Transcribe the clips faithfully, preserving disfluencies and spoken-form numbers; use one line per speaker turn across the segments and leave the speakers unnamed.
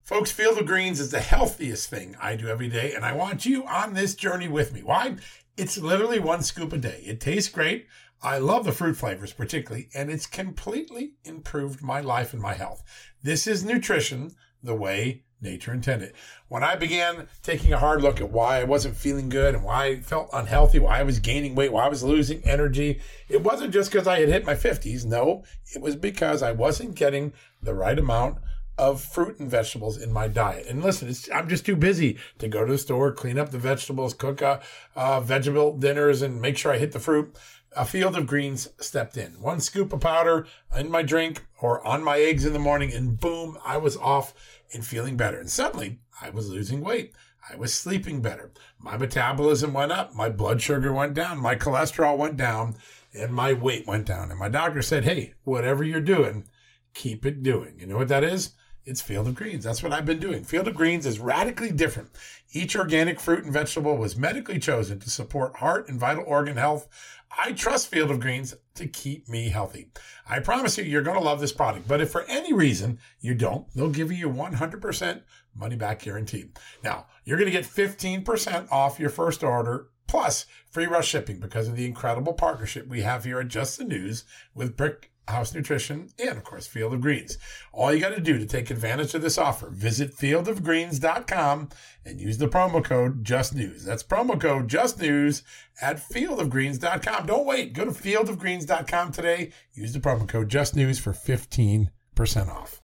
Folks, Field of Greens is the healthiest thing I do every day, and I want you on this journey with me. Why? It's literally one scoop a day. It tastes great. I love the fruit flavors particularly, and it's completely improved my life and my health. This is nutrition the way nature intended. When I began taking a hard look at why I wasn't feeling good and why I felt unhealthy, why I was gaining weight, why I was losing energy, it wasn't just because I had hit my fifties. No, it was because I wasn't getting the right amount of fruit and vegetables in my diet. And listen, it's, I'm just too busy to go to the store, clean up the vegetables, cook uh, uh, vegetable dinners, and make sure I hit the fruit. A Field of Greens stepped in. One scoop of powder in my drink or on my eggs in the morning, and boom, I was off and feeling better. And suddenly, I was losing weight. I was sleeping better. My metabolism went up. My blood sugar went down. My cholesterol went down. And my weight went down. And my doctor said, hey, whatever you're doing, keep it doing. You know what that is? It's Field of Greens. That's what I've been doing. Field of Greens is radically different. Each organic fruit and vegetable was medically chosen to support heart and vital organ health. I trust Field of Greens to keep me healthy. I promise you, you're going to love this product. But if for any reason you don't, they'll give you a one hundred percent money back guarantee. Now, you're going to get fifteen percent off your first order plus free rush shipping because of the incredible partnership we have here at Just the News with Brick House Nutrition, and of course, Field of Greens. All you got to do to take advantage of this offer, visit field of greens dot com and use the promo code JUSTNEWS. That's promo code JUSTNEWS at field of greens dot com. Don't wait. Go to field of greens dot com today. Use the promo code JUSTNEWS for fifteen percent off.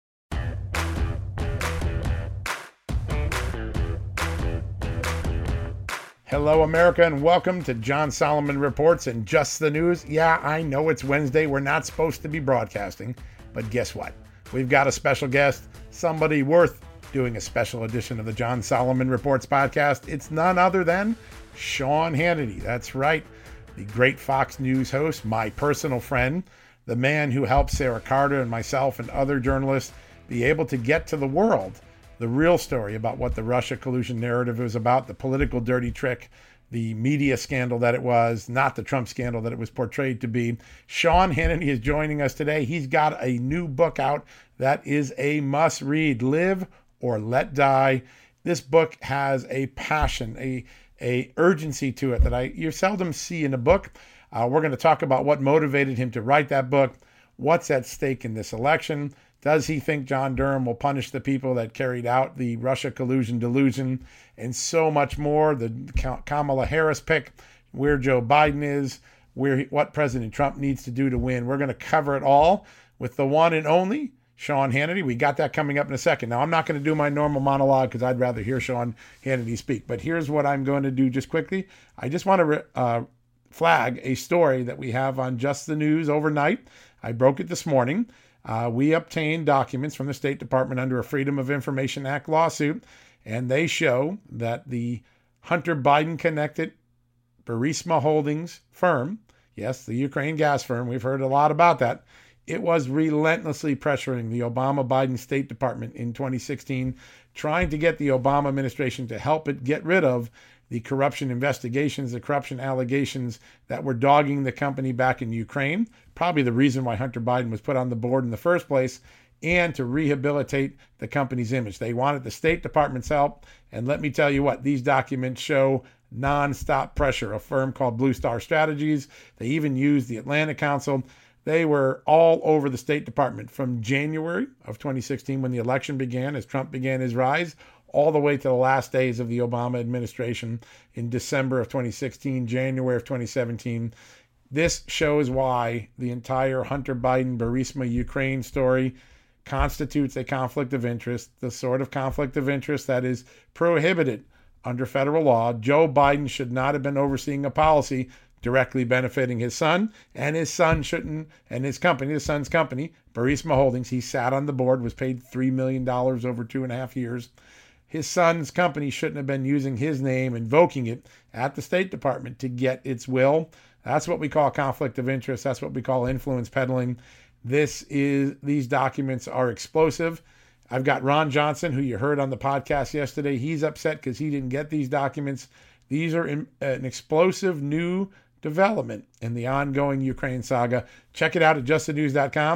Hello, America, and welcome to John Solomon Reports and Just the News. Yeah, I know it's Wednesday. We're not supposed to be broadcasting, but guess what? We've got a special guest, somebody worth doing a special edition of the John Solomon Reports podcast. It's none other than Sean Hannity. That's right, the great Fox News host, my personal friend, the man who helped Sarah Carter and myself and other journalists be able to get to the world the real story about what the Russia collusion narrative was about, the political dirty trick, the media scandal that it was, not the Trump scandal that it was portrayed to be. Sean Hannity is joining us today. He's got a new book out that is a must read, Live or Let Die. This book has a passion, a, a urgency to it that I you seldom see in a book. Uh, we're going to talk about what motivated him to write that book, what's at stake in this election. Does he think John Durham will punish the people that carried out the Russia collusion delusion, and so much more? The Kamala Harris pick, where Joe Biden is, where he, what President Trump needs to do to win. We're going to cover it all with the one and only Sean Hannity. We got that coming up in a second. Now, I'm not going to do my normal monologue because I'd rather hear Sean Hannity speak. But here's what I'm going to do just quickly. I just want to uh, flag a story that we have on Just the News overnight. I broke it this morning. Uh, we obtained documents from the State Department under a Freedom of Information Act lawsuit, and they show that the Hunter Biden-connected Burisma Holdings firm, yes, the Ukraine gas firm, we've heard a lot about that, it was relentlessly pressuring the Obama-Biden State Department in twenty sixteen, trying to get the Obama administration to help it get rid of the corruption investigations, the corruption allegations that were dogging the company back in Ukraine, probably the reason why Hunter Biden was put on the board in the first place, and to rehabilitate the company's image. They wanted the State Department's help, and let me tell you what, these documents show nonstop pressure. A firm called Blue Star Strategies, they even used the Atlantic Council. They were all over the State Department from January of twenty sixteen, when the election began, as Trump began his rise, all the way to the last days of the Obama administration in December of twenty sixteen, January of twenty seventeen. This shows why the entire Hunter Biden, Burisma, Ukraine story constitutes a conflict of interest, the sort of conflict of interest that is prohibited under federal law. Joe Biden should not have been overseeing a policy directly benefiting his son, and his son shouldn't, and his company, his son's company, Burisma Holdings, he sat on the board, was paid three million dollars over two and a half years. His son's company shouldn't have been using his name, invoking it at the State Department to get its will. That's what we call conflict of interest. That's what we call influence peddling. This is, these documents are explosive. I've got Ron Johnson, who you heard on the podcast yesterday. He's upset because he didn't get these documents. These are in, an explosive new development in the ongoing Ukraine saga. Check it out at just the news dot com.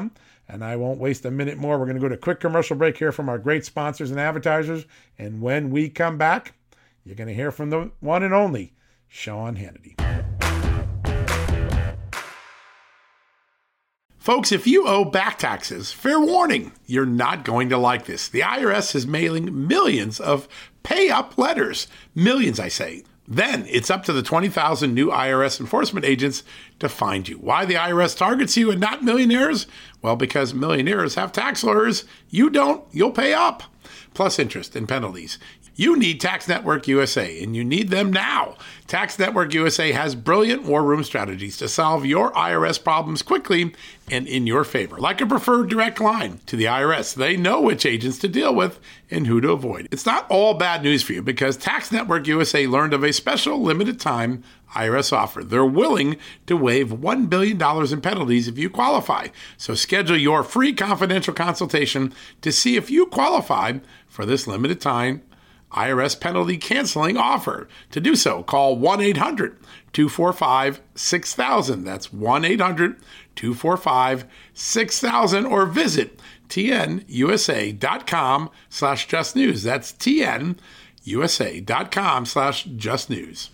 And I won't waste a minute more. We're going to go to a quick commercial break here from our great sponsors and advertisers. And when we come back, you're going to hear from the one and only Sean Hannity. Folks, if you owe back taxes, fair warning, you're not going to like this. The I R S is mailing millions of pay-up letters. Millions, I say. Then it's up to the twenty thousand new I R S enforcement agents to find you. Why the I R S targets you and not millionaires? Well, because millionaires have tax lawyers. You don't, you'll pay up. Plus interest and penalties. You need Tax Network U S A, and you need them now. Tax Network U S A has brilliant war room strategies to solve your I R S problems quickly and in your favor. Like a preferred direct line to the I R S. They know which agents to deal with and who to avoid. It's not all bad news for you because Tax Network U S A learned of a special limited time I R S offer. They're willing to waive one billion dollars in penalties if you qualify. So schedule your free confidential consultation to see if you qualify for this limited time I R S penalty canceling offer. To do so, call one eight hundred two four five six thousand. That's one eight hundred two four five six thousand or visit tnusa.com slash just news. That's tnusa.com slash just news.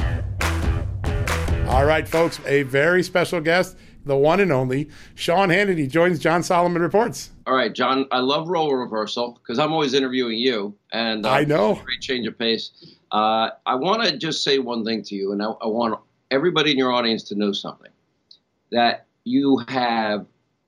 All right, folks, a very special guest, the one and only Sean Hannity joins John Solomon Reports.
All right, John, I love role reversal because I'm always interviewing you. And uh,
I know.
Great change of pace. Uh, I want to just say one thing to you, and I, I want everybody in your audience to know something. That you have,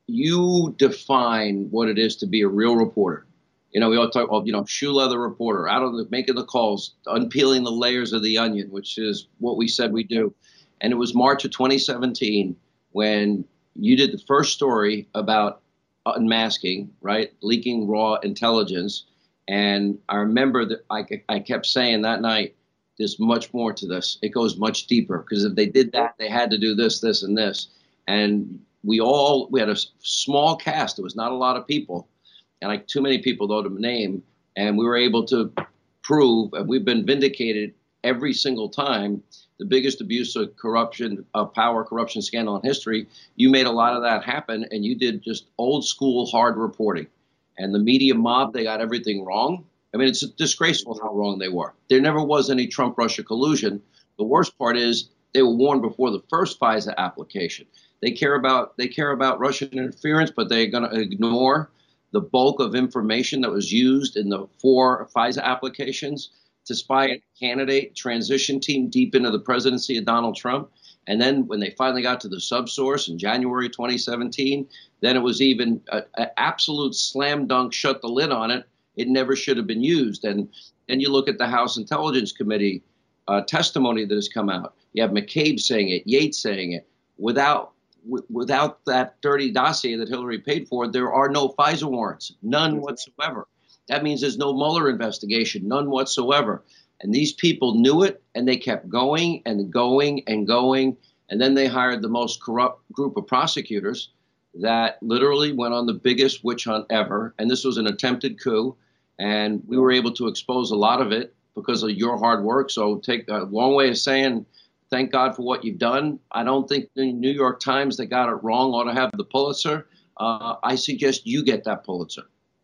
you define what it is to be a real reporter. You know, we all talk about, you know, shoe leather reporter, out on the, making the calls, unpeeling the layers of the onion, which is what we said we do. And it was March of twenty seventeen when you did the first story about unmasking, right? Leaking raw intelligence. And I remember that I, I kept saying that night, there's much more to this. It goes much deeper because if they did that, they had to do this, this, and this. And we all, we had a small cast. It was not a lot of people. And like too many people though to name. And we were able to prove, and we've been vindicated every single time, the biggest abuse of corruption, of power, corruption scandal in history. You made a lot of that happen, and you did just old school hard reporting. And the media mob, they got everything wrong. I mean, it's disgraceful how wrong they were. There never was any Trump-Russia collusion. The worst part is they were warned before the first FISA application. They care about they care about Russian interference, but they're going to ignore the bulk of information that was used in the four FISA applications to spy a candidate transition team deep into the presidency of Donald Trump. And then when they finally got to the subsource in January twenty seventeen, then it was even an absolute slam dunk, shut the lid on it. It never should have been used. And then you look at the House Intelligence Committee uh, testimony that has come out. You have McCabe saying it, Yates saying it. Without w- without that dirty dossier that Hillary paid for, there are no FISA warrants, none whatsoever. That means there's no Mueller investigation, none whatsoever. And these people knew it, and they kept going and going and going. And then they hired the most corrupt group of prosecutors that literally went on the biggest witch hunt ever. And this was an attempted coup. And we were able to expose a lot of it because of your hard work. So take a long way of saying, thank God for what you've done. I don't think the New York Times that got it wrong ought to have the Pulitzer. Uh, I suggest you get that Pulitzer.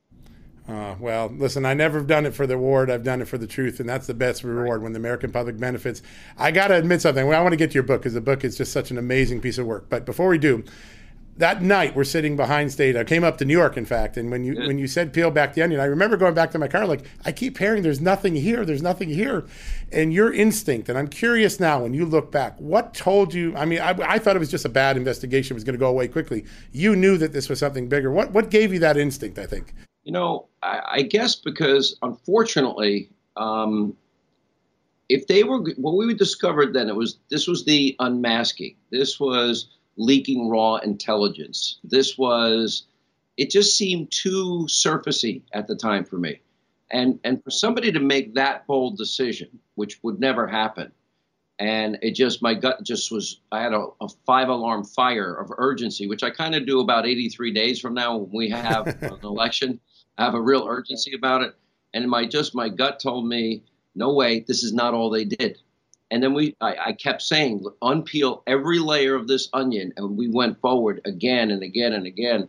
Uh, well, listen, I never have done it for the award. I've done it for the truth, and that's the best reward when the American public benefits. I got to admit something. Well, I want to get to your book because the book is just such an amazing piece of work. But before we do, that night we're sitting behind stage. I came up to New York, in fact, and when you when you said peel back the onion, I remember going back to my car like, I keep hearing there's nothing here, there's nothing here. And your instinct, and I'm curious now when you look back, what told you, I mean, I, I thought it was just a bad investigation, it was going to go away quickly. You knew that this was something bigger. What What gave you that instinct, I think?
You know, I, I guess because unfortunately, um, if they were, what we discovered then, it was, this was the unmasking. This was leaking raw intelligence. This was, it just seemed too surfacey at the time for me. And, and for somebody to make that bold decision, which would never happen, and it just, my gut just was, I had a, a five alarm fire of urgency, which I kind of do about eighty-three days from now when we have an election. I have a real urgency about it. And my just my gut told me, no way, this is not all they did. And then we I, I kept saying, unpeel every layer of this onion. And we went forward again and again and again.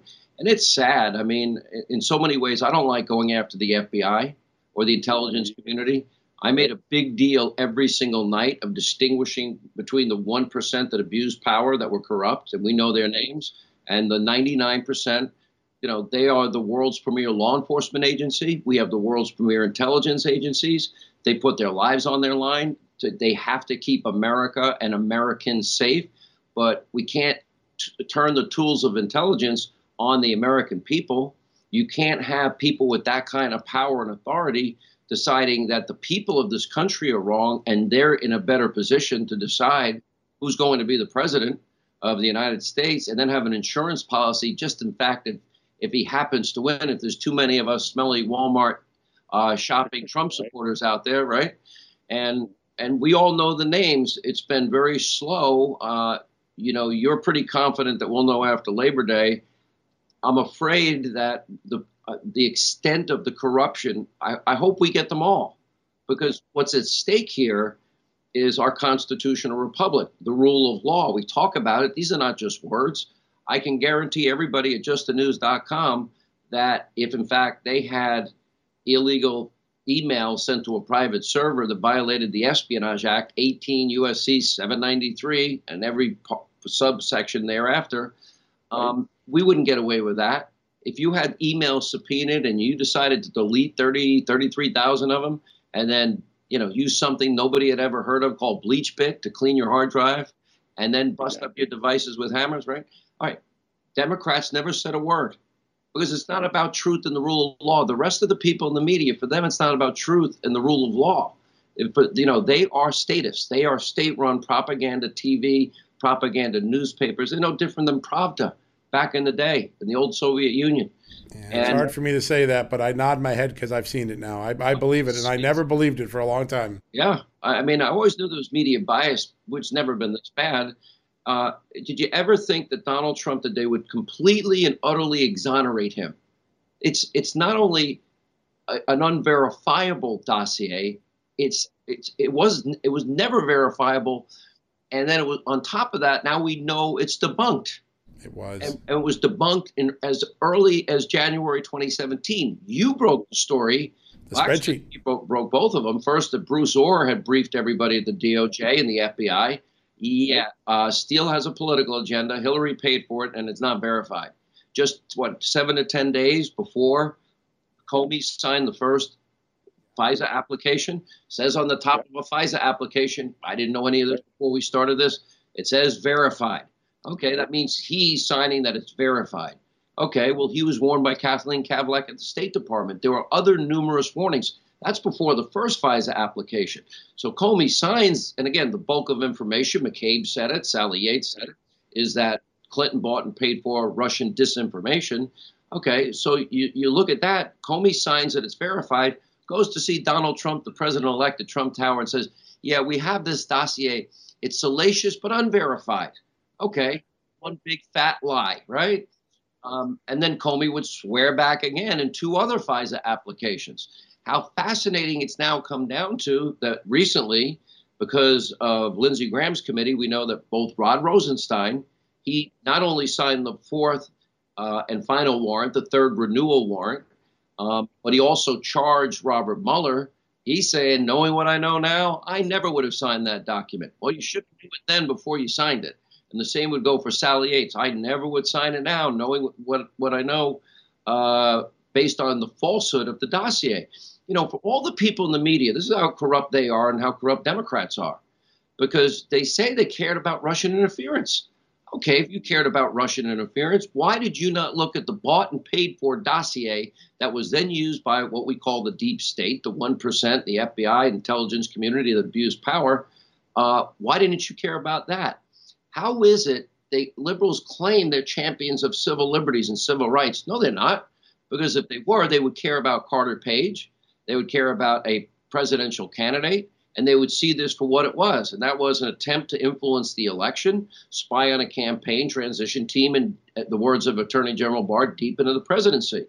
And it's sad. I mean, in so many ways, I don't like going after the F B I or the intelligence community. I made a big deal every single night of distinguishing between the one percent that abused power, that were corrupt, and we know their names, and the ninety-nine percent. You know, they are the world's premier law enforcement agency. We have the world's premier intelligence agencies. They put their lives on their line. To, they have to keep America and Americans safe, but we can't t- turn the tools of intelligence on the American people. You can't have people with that kind of power and authority deciding that the people of this country are wrong and they're in a better position to decide who's going to be the president of the United States, and then have an insurance policy just in fact if, if he happens to win, if there's too many of us smelly Walmart uh, shopping Trump supporters out there, right? And and we all know the names. It's been very slow. Uh, you know, you're pretty confident that we'll know after Labor Day. I'm afraid that the uh, the extent of the corruption, I, I hope we get them all, because what's at stake here is our constitutional republic, the rule of law. We talk about it. These are not just words. I can guarantee everybody at just the news dot com that if, in fact, they had illegal emails sent to a private server that violated the Espionage Act, eighteen U S C seven ninety-three, and every subsection thereafter, um, we wouldn't get away with that. If you had emails subpoenaed and you decided to delete thirty, thirty-three thousand of them, and then, you know, use something nobody had ever heard of called BleachBit to clean your hard drive, and then bust yeah. up your devices with hammers, right? All right. Democrats never said a word, because it's not about truth and the rule of law. The rest of the people in the media, for them, it's not about truth and the rule of law. But, you know, they are statists. They are state-run propaganda T V, propaganda newspapers. They're no different than Pravda back in the day in the old Soviet Union.
Yeah, it's and, hard for me to say that, but I nod my head because I've seen it now. I, I believe it, and I never believed it for a long time.
Yeah. I mean, I always knew there was media bias, which never been this bad. Uh, did you ever think that Donald Trump today would completely and utterly exonerate him? It's it's not only a, an unverifiable dossier. It's it's it was it was never verifiable, and then it was on top of that. Now we know it's debunked.
It was.
And, and it was debunked in as early as January twenty seventeen. You broke the story.
The well, spreadsheet.
You broke, broke both of them. First, that Bruce Orr had briefed everybody at the D O J and the F B I. Yeah, uh, Steele has a political agenda. Hillary paid for it, and it's not verified. Just, what, seven to ten days before Comey signed the first FISA application, says on the top of a FISA application, I didn't know any of this before we started this, it says verified. Okay, that means he's signing that it's verified. Okay, well, he was warned by Kathleen Kavlak at the State Department. There were other numerous warnings. That's before the first FISA application. So Comey signs, and again, the bulk of information, McCabe said it, Sally Yates said it, is that Clinton bought and paid for Russian disinformation. Okay, so you, you look at that, Comey signs that it's verified, goes to see Donald Trump, the president-elect at Trump Tower, and says, yeah, we have this dossier. It's salacious but unverified. Okay, one big fat lie, right? Um, and then Comey would swear back again in two other FISA applications. How fascinating it's now come down to that recently, because of Lindsey Graham's committee, we know that both Rod Rosenstein, he not only signed the fourth uh, and final warrant, the third renewal warrant, um, but he also charged Robert Mueller. He's saying, knowing what I know now, I never would have signed that document. Well, you shouldn't do it then before you signed it. And the same would go for Sally Yates. I never would sign it now, knowing what, what I know uh, based on the falsehood of the dossier. You know, for all the people in the media, this is how corrupt they are and how corrupt Democrats are, because they say they cared about Russian interference. Okay, if you cared about Russian interference, why did you not look at the bought and paid for dossier that was then used by what we call the deep state, the one percent, the F B I, intelligence community that abused power? Uh, why didn't you care about that? How is it they liberals claim they're champions of civil liberties and civil rights? No, they're not, because if they were, they would care about Carter Page. They would care about a presidential candidate, and they would see this for what it was. And that was an attempt to influence the election, spy on a campaign, transition team, and, at the words of Attorney General Barr, deep into the presidency.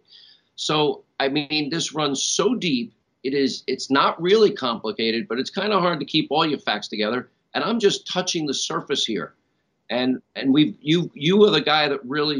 So, I mean, this runs so deep. It is, it's not really complicated, but it's kind of hard to keep all your facts together. And I'm just touching the surface here. And and we you you are the guy that really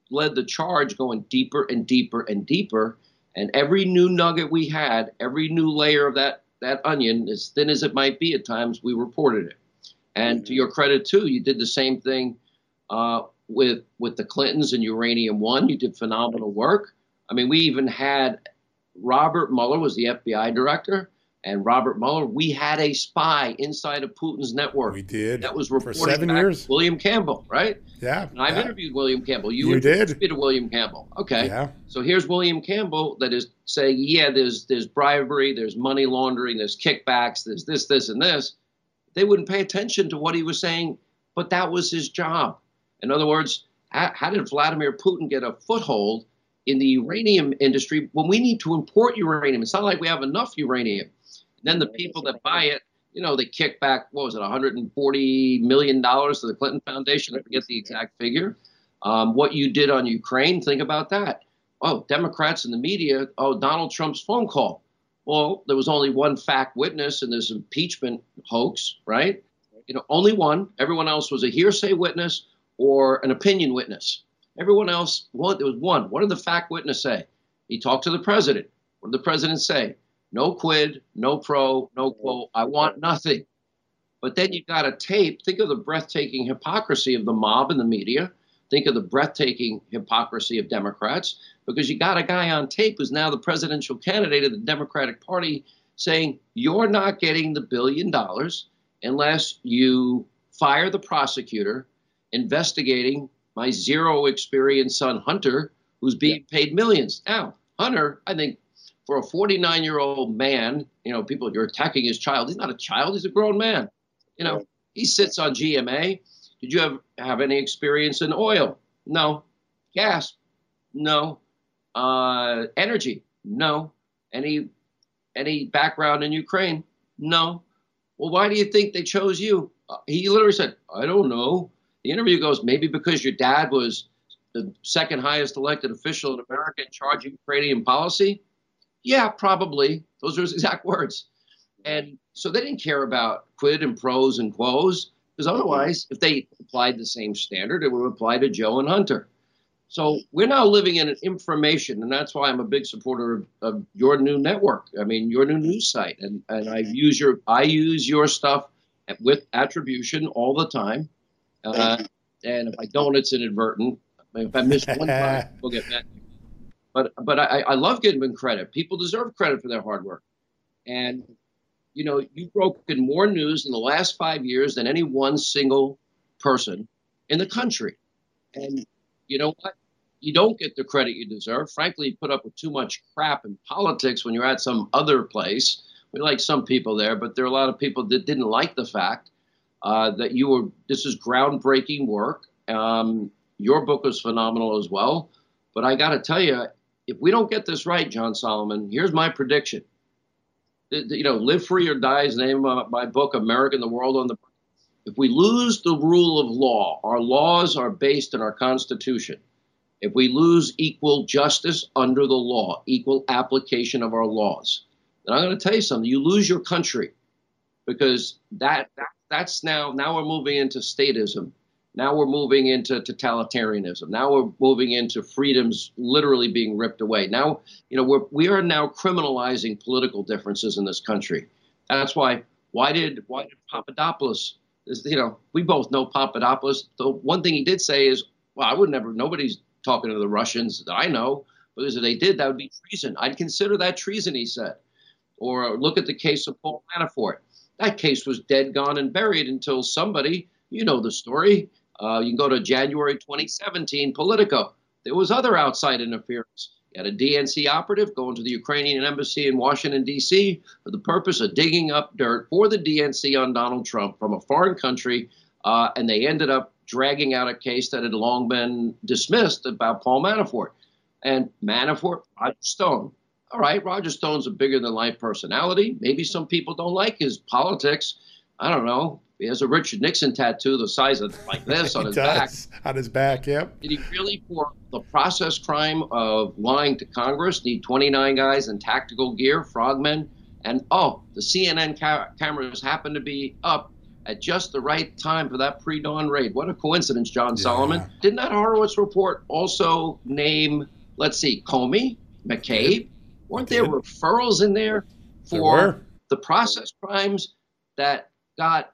led the charge going deeper and deeper and deeper. And every new nugget we had, every new layer of that, that onion, as thin as it might be at times, we reported it. And mm-hmm. to your credit, too, you did the same thing uh, with, with the Clintons and Uranium One. You did phenomenal work. I mean, we even had Robert Mueller was the F B I director. And Robert Mueller, we had a spy inside of Putin's network.
We did.
That was reporting
for seven
back
years.
To William Campbell, right?
Yeah.
And I've
yeah.
interviewed William Campbell. You,
you did.
interviewed William Campbell. Okay.
Yeah.
So here's William Campbell that is saying, yeah, there's there's bribery, there's money laundering, there's kickbacks, there's this, this, and this. They wouldn't pay attention to what he was saying, but that was his job. In other words, how, how did Vladimir Putin get a foothold in the uranium industry when we need to import uranium? It's not like we have enough uranium. Then the people that buy it, you know, they kick back, what was it, one hundred forty million dollars to the Clinton Foundation. I forget the exact figure. Um, what you did on Ukraine, think about that. Oh, Democrats in the media, oh, Donald Trump's phone call. Well, there was only one fact witness in this impeachment hoax, right? You know, only one. Everyone else was a hearsay witness or an opinion witness. Everyone else, well, there was one. What did the fact witness say? He talked to the president. What did the president say? No quid, no pro, no quo. I want nothing. But then you got a tape. Think of the breathtaking hypocrisy of the mob and the media. Think of the breathtaking hypocrisy of Democrats, because you got a guy on tape who's now the presidential candidate of the Democratic Party saying, you're not getting the billion dollars unless you fire the prosecutor investigating my zero experience son, Hunter, who's being paid millions. Now, Hunter, I think, for a forty-nine-year-old man, you know, people, you're attacking his child. He's not a child. He's a grown man. You know, he sits on G M A. Did you have, have any experience in oil? No. Gas? No. Uh, energy? No. Any, any background in Ukraine? No. Well, why do you think they chose you? Uh, he literally said, I don't know. The interview goes, maybe because your dad was the second highest elected official in America in charge of Ukrainian policy? Yeah, probably. Those are his exact words. And so they didn't care about quid and pros and quos, because otherwise, if they applied the same standard, it would apply to Joe and Hunter. So we're now living in an information, and that's why I'm a big supporter of, of your new network. I mean, your new news site, and and I use your I use your stuff with attribution all the time. Uh, and if I don't, it's inadvertent. If I miss one time, we'll get back. But but I, I love giving credit. People deserve credit for their hard work. And, you know, you've broken more news in the last five years than any one single person in the country. And you know what? You don't get the credit you deserve. Frankly, you put up with too much crap in politics when you're at some other place. We like some people there, but there are a lot of people that didn't like the fact uh, that you were, this is groundbreaking work. Um, your book was phenomenal as well. But I got to tell you, if we don't get this right, John Solomon, here's my prediction. You know, Live Free or Die is the name of my book, America and the World on the. If we lose the rule of law, our laws are based on our Constitution. If we lose equal justice under the law, equal application of our laws, then I'm going to tell you something. You lose your country, because that, that that's now now we're moving into statism. Now we're moving into totalitarianism. Now we're moving into freedoms literally being ripped away. Now, you know, we're, we are now criminalizing political differences in this country. That's why, why did, why did Papadopoulos, is, you know, we both know Papadopoulos. The one thing he did say is, well, I would never, nobody's talking to the Russians that I know, because if they did, that would be treason. I'd consider that treason, he said. Or look at the case of Paul Manafort. That case was dead, gone, and buried until somebody, you know the story. Uh, you can go to January twenty seventeen, Politico. There was other outside interference. You had a D N C operative going to the Ukrainian embassy in Washington, D C for the purpose of digging up dirt for the D N C on Donald Trump from a foreign country, uh, and they ended up dragging out a case that had long been dismissed about Paul Manafort. And Manafort, Roger Stone. All right, Roger Stone's a bigger-than-life personality. Maybe some people don't like his politics. I don't know. He has a Richard Nixon tattoo the size of like this on his
does.
back.
On his back, yep.
Did he really, for the process crime of lying to Congress, need twenty-nine guys in tactical gear, frogmen? And, oh, the C N N ca cameras happen to be up at just the right time for that pre-dawn raid. What a coincidence, John
Yeah.
Solomon. Didn't that Horowitz report also name, let's see, Comey, McCabe? Weren't there referrals in there for the process crimes that got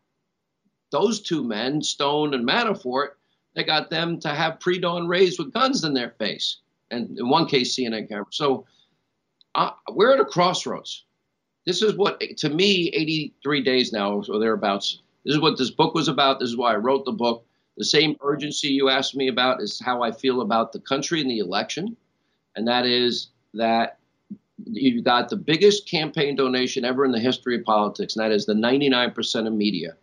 those two men, Stone and Manafort, they got them to have pre-dawn raids with guns in their face, and in one case, C N N camera. So uh, we're at a crossroads. This is what, to me, eighty-three days now or thereabouts, this is what this book was about. This is why I wrote the book. The same urgency you asked me about is how I feel about the country and the election, and that is that you've got the biggest campaign donation ever in the history of politics, and that is the ninety-nine percent of media.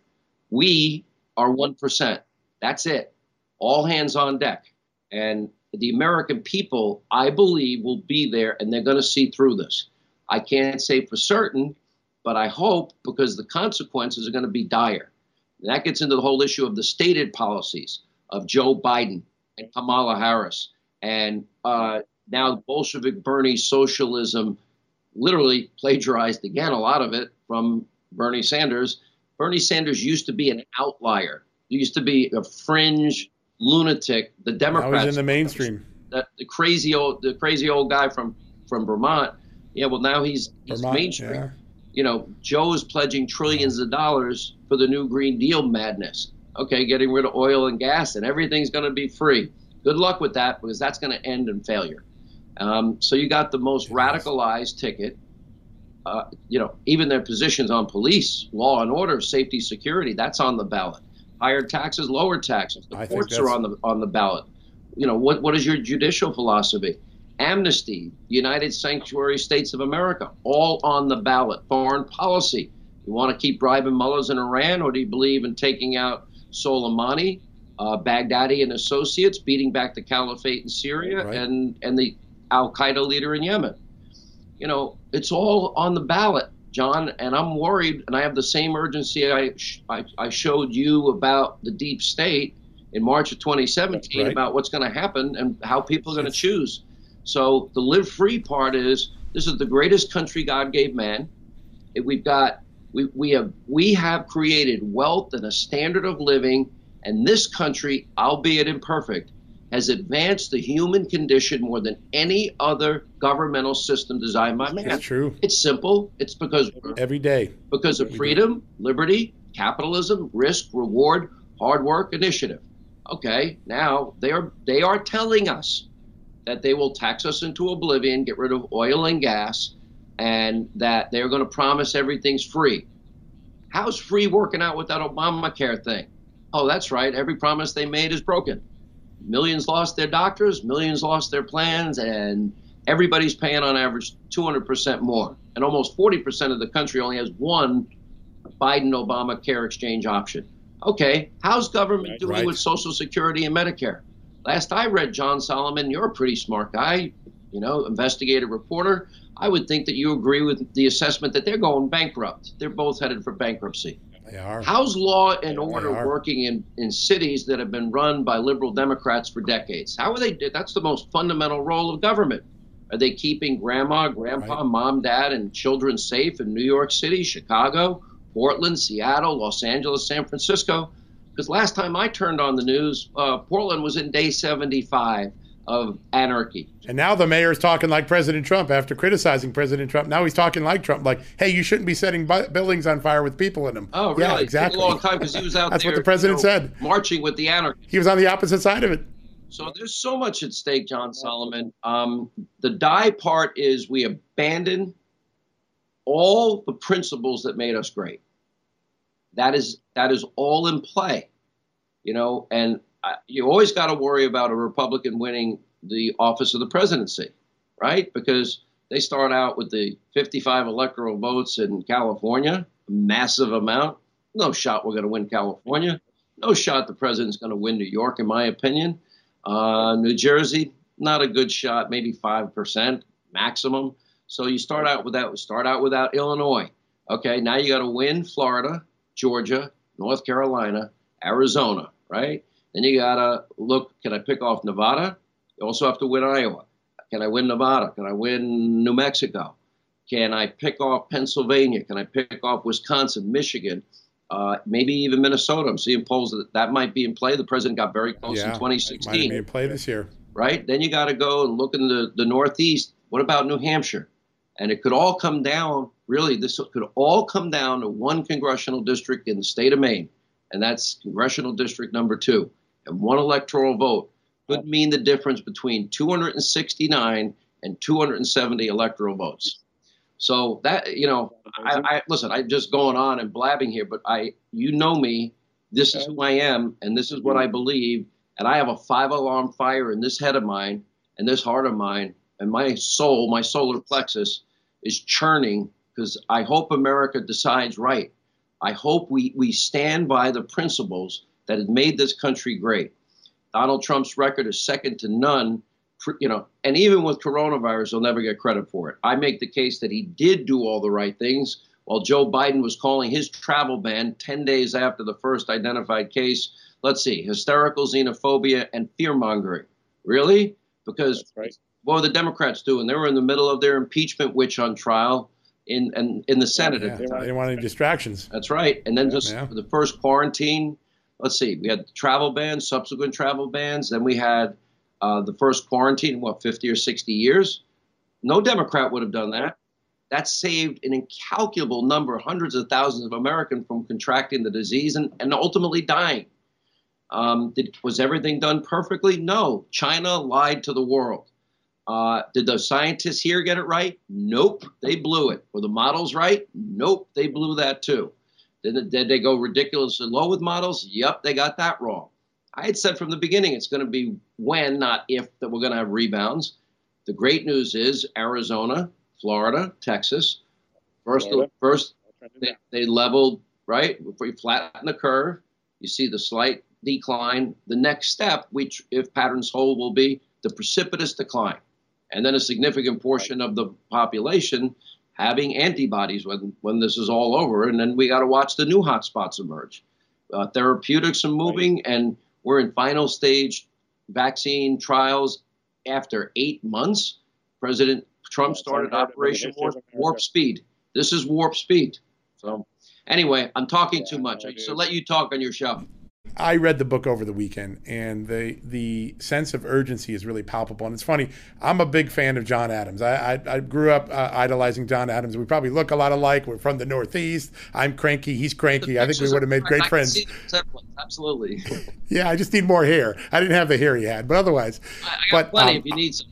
We are one percent. That's it. All hands on deck. And the American people, I believe, will be there, and they're going to see through this. I can't say for certain, but I hope, because the consequences are going to be dire. And that gets into the whole issue of the stated policies of Joe Biden and Kamala Harris. And uh, now Bolshevik Bernie socialism literally plagiarized again, a lot of it from Bernie Sanders. Bernie Sanders used to be an outlier. He used to be a fringe lunatic. The Democrats.
Now he's in the mainstream.
That the crazy old, the crazy old guy from from Vermont. Yeah, well now he's, he's
Vermont,
mainstream.
Yeah.
You know, Joe is pledging trillions of dollars for the new Green Deal madness. Okay, getting rid of oil and gas, and everything's going to be free. Good luck with that, because that's going to end in failure. Um, so you got the most radicalized ticket. Uh, you know, even their positions on police, law and order, safety, security, that's on the ballot. Higher taxes, lower taxes. The
I think
courts are on the on the ballot. You know, what what is your judicial philosophy? Amnesty, the United Sanctuary States of America, all on the ballot. Foreign policy. You want to keep bribing mullahs in Iran, or do you believe in taking out Soleimani, uh, Baghdadi and associates, beating back the caliphate in Syria,
Right.
and, and the al-Qaeda leader in Yemen? You know, it's all on the ballot, John, and I'm worried, and I have the same urgency I, I, I showed you about the deep state in March of twenty seventeen,
Right.
about what's going to happen and how people are going to choose. So the live free part is, this is the greatest country God gave man. We've got, we, we have, we have created wealth and a standard of living, and this country, albeit imperfect, has advanced the human condition more than any other governmental system designed by man.
It's true.
It's simple. It's because
Every day.
because of
We
freedom, liberty, capitalism, risk, reward, hard work, initiative. Okay, now they are they are telling us that they will tax us into oblivion, get rid of oil and gas, and that they're going to promise everything's free. How's free working out with that Obamacare thing? Oh, that's right. Every promise they made is broken. Millions lost their doctors, millions lost their plans, and everybody's paying on average two hundred percent more. And almost forty percent of the country only has one Biden-Obamacare exchange option. Okay, how's government doing
Right.
with Social Security and Medicare? Last I read, John Solomon, you're a pretty smart guy, you know, investigative reporter. I would think that you agree with the assessment that they're going bankrupt. They're both headed for bankruptcy.
They are.
How's law and order
They are.
working in, in cities that have been run by liberal Democrats for decades? How are they? That's the most fundamental role of government. Are they keeping grandma, grandpa,
Right.
mom, dad, and children safe in New York City, Chicago, Portland, Seattle, Los Angeles, San Francisco? Because last time I turned on the news, uh, Portland was in day seventy-five of anarchy.
And now the mayor's talking like President Trump after criticizing President Trump. Now he's talking like Trump, like, hey, you shouldn't be setting bu- buildings on fire with people in them.
Oh, really?
Yeah,
It took
exactly.
a long time because he was out
That's
there.
what the president
you know,
said.
marching with the anarchy.
He was on the opposite side of it.
So there's so much at stake, John Solomon. Um, the die part is we abandon all the principles that made us great. That is that is all in play, you know. And I, you always got to worry about a Republican winning the office of the presidency, right? Because they start out with the fifty-five electoral votes in California, a massive amount. No shot we're going to win California. No shot the president's going to win New York, in my opinion. Uh, New Jersey, not a good shot, maybe five percent maximum. So you start out without start out without Illinois. Okay, now you got to win Florida, Georgia, North Carolina, Arizona, right? Then you got to look, can I pick off Nevada? You also have to win Iowa. Can I win Nevada? Can I win New Mexico? Can I pick off Pennsylvania? Can I pick off Wisconsin, Michigan, Uh, maybe even Minnesota. I'm seeing polls that that might be in play. The president got very close
yeah,
in twenty sixteen.
Might be in play this year.
Right? Then you got to go and look in the, the Northeast. What about New Hampshire? And it could all come down, really, this could all come down to one congressional district in the state of Maine, and that's congressional district number two. And one electoral vote could mean the difference between two hundred sixty-nine and two hundred seventy electoral votes. So that, you know, I, I listen, I'm just going on and blabbing here, but I, you know me, this is who I am, and this is what I believe, and I have a five-alarm fire in this head of mine and this heart of mine, and my soul, my solar plexus is churning because I hope America decides right. I hope we, we stand by the principles that have made this country great. Donald Trump's record is second to none, you know, and even with coronavirus, he'll never get credit for it. I make the case that he did do all the right things while Joe Biden was calling his travel ban ten days after the first identified case. Let's see, hysterical xenophobia and fear-mongering. Really? Because right. What were the Democrats doing? They were in the middle of their impeachment witch hunt trial in, in, in the Senate.
Yeah,
at the
yeah.
time.
They didn't want any distractions.
That's right. And then just
yeah.
the first quarantine, let's see, we had the travel bans, subsequent travel bans. Then we had uh, the first quarantine in, what, fifty or sixty years? No Democrat would have done that. That saved an incalculable number, hundreds of thousands of Americans from contracting the disease and, and ultimately dying. Um, did, was everything done perfectly? No. China lied to the world. Uh, did the scientists here get it right? Nope, they blew it. Were the models right? Nope, they blew that too. Did, did they go ridiculously low with models? Yep, they got that wrong. I had said from the beginning it's going to be when, not if, that we're going to have rebounds. The great news is Arizona, Florida, Texas, first, Florida. first they, they leveled, right? We flatten the curve. You see the slight decline. The next step, which if patterns hold, will be the precipitous decline. And then a significant portion of the population having antibodies when, when this is all over. And then we got to watch the new hotspots emerge. Uh, therapeutics are moving, right. And we're in final stage vaccine trials after eight months. President Trump started Operation Warp, Warp Speed. This is Warp Speed. So anyway, I'm talking yeah, too much. I should let you talk on your show.
I read the book over the weekend, and the the sense of urgency is really palpable. And it's funny, I'm a big fan of John Adams. I I, I grew up uh, idolizing John Adams. We probably look a lot alike. We're from the Northeast. I'm cranky. He's cranky. I think we would have made great friends.
Absolutely.
Yeah, I just need more hair. I didn't have the hair he had, but otherwise.
I, I got
but,
plenty
um,
if you need some.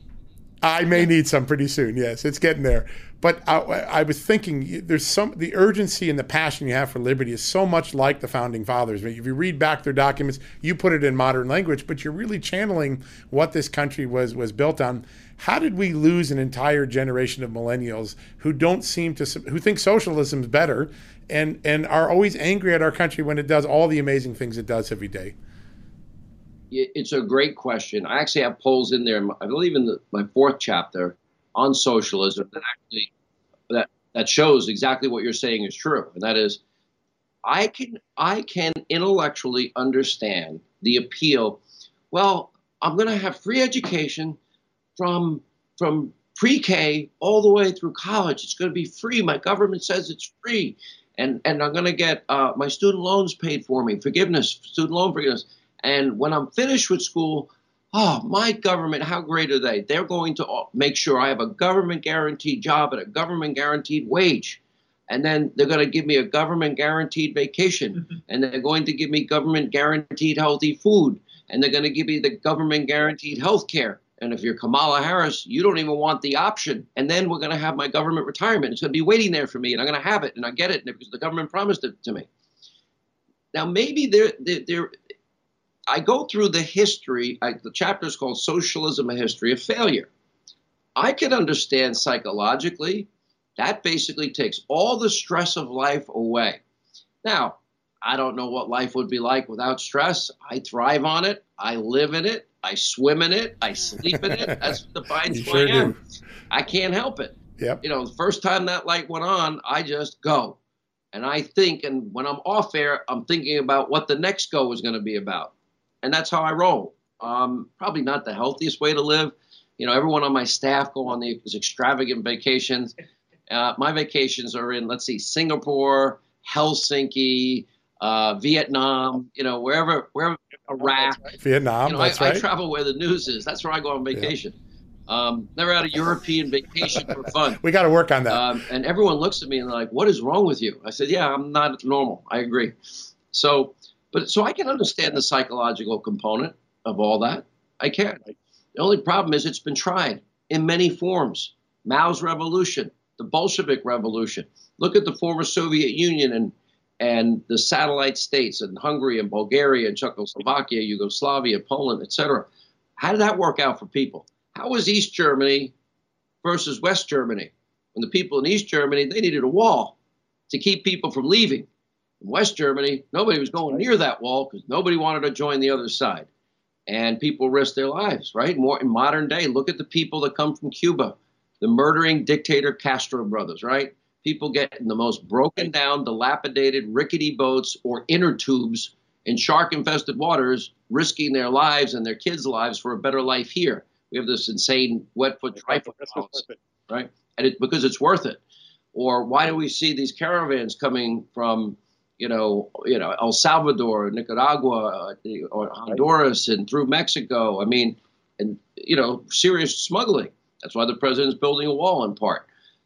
I may need some pretty soon. Yes, it's getting there. But I, I was thinking, there's some the urgency and the passion you have for liberty is so much like the founding fathers. If you read back their documents, you put it in modern language, but you're really channeling what this country was was built on. How did we lose an entire generation of millennials who don't seem to who think socialism is better and and are always angry at our country when it does all the amazing things it does every day?
It's a great question. I actually have polls in there, I believe in the, my fourth chapter on socialism that actually that that shows exactly what you're saying is true, and that is, I can I can intellectually understand the appeal. Well, I'm going to have free education from from pre-K all the way through college. It's going to be free. My government says it's free, and and I'm going to get uh, my student loans paid for me, forgiveness, student loan forgiveness. And when I'm finished with school, oh, my government, how great are they? They're going to make sure I have a government guaranteed job at a government guaranteed wage. And then they're going to give me a government guaranteed vacation. Mm-hmm. And they're going to give me government guaranteed healthy food. And they're going to give me the government guaranteed health care. And if you're Kamala Harris, you don't even want the option. And then we're going to have my government retirement. It's going to be waiting there for me. And I'm going to have it. And I get it because the government promised it to me. Now, maybe there, there, there I go through the history, I, the chapter is called Socialism, A History of Failure. I can understand psychologically that basically takes all the stress of life away. Now, I don't know what life would be like without stress. I thrive on it. I live in it. I swim in it. I sleep in it. That's what defines who sure I am. Do. I can't help it.
Yep.
You know, the first time that light went on, I just go. And I think, and when I'm off air, I'm thinking about what the next go is going to be about. And that's how I roll. Um, probably not the healthiest way to live. You know, everyone on my staff go on these extravagant vacations. Uh, my vacations are in, let's see, Singapore, Helsinki, uh, Vietnam, you know, wherever, wherever, Iraq.
Right. Vietnam,
you know,
that's
I,
right.
I travel where the news is. That's where I go on vacation. Yeah. Um, never had a European vacation for fun.
We got to work on that.
Um, and everyone looks at me and they're like, "What is wrong with you?" I said, "Yeah, I'm not normal. I agree." So, but so I can understand the psychological component of all that. I can. The only problem is it's been tried in many forms. Mao's revolution, the Bolshevik revolution. Look at the former Soviet Union and and the satellite states and Hungary and Bulgaria and Czechoslovakia, Yugoslavia, Poland, et cetera. How did that work out for people? How was East Germany versus West Germany? When the people in East Germany, they needed a wall to keep people from leaving. In West Germany, nobody was going near that wall because nobody wanted to join the other side. And people risked their lives, right? More in modern day, look at the people that come from Cuba, the murdering dictator Castro brothers, right? People get in the most broken down, dilapidated, rickety boats or inner tubes in shark-infested waters, risking their lives and their kids' lives for a better life here. We have this insane wet foot trifle policy, right? And it, because it's worth it. Or why do we see these caravans coming from, you know, you know, El Salvador, Nicaragua, or Honduras, and through Mexico? I mean, and you know, serious smuggling. That's why the president's building a wall in part.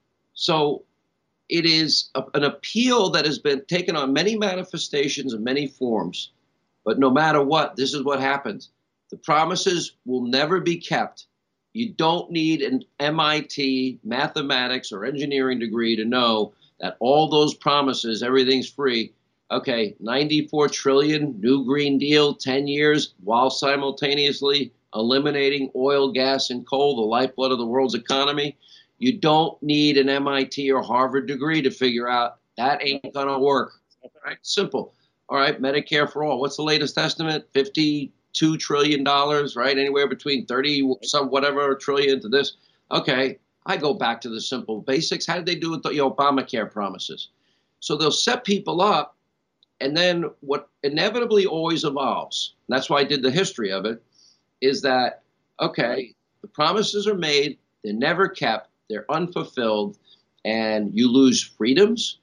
So it is a, an appeal that has been taken on many manifestations and many forms. But no matter what, this is what happens. The promises will never be kept. You don't need an M I T mathematics or engineering degree to know that all those promises, everything's free. Okay, ninety-four trillion, new Green Deal, ten years, while simultaneously eliminating oil, gas, and coal, the lifeblood of the world's economy. You don't need an M I T or Harvard degree to figure out that ain't going to work. Right? Simple. All right, Medicare for all. What's the latest estimate? fifty-two trillion dollars, right? Anywhere between thirty, some whatever trillion to this. Okay, I go back to the simple basics. How did they do with the Obamacare promises? So they'll set people up, and then what inevitably always evolves, and that's why I did the history of it, is that, okay, the promises are made, they're never kept, they're unfulfilled, and you lose freedoms,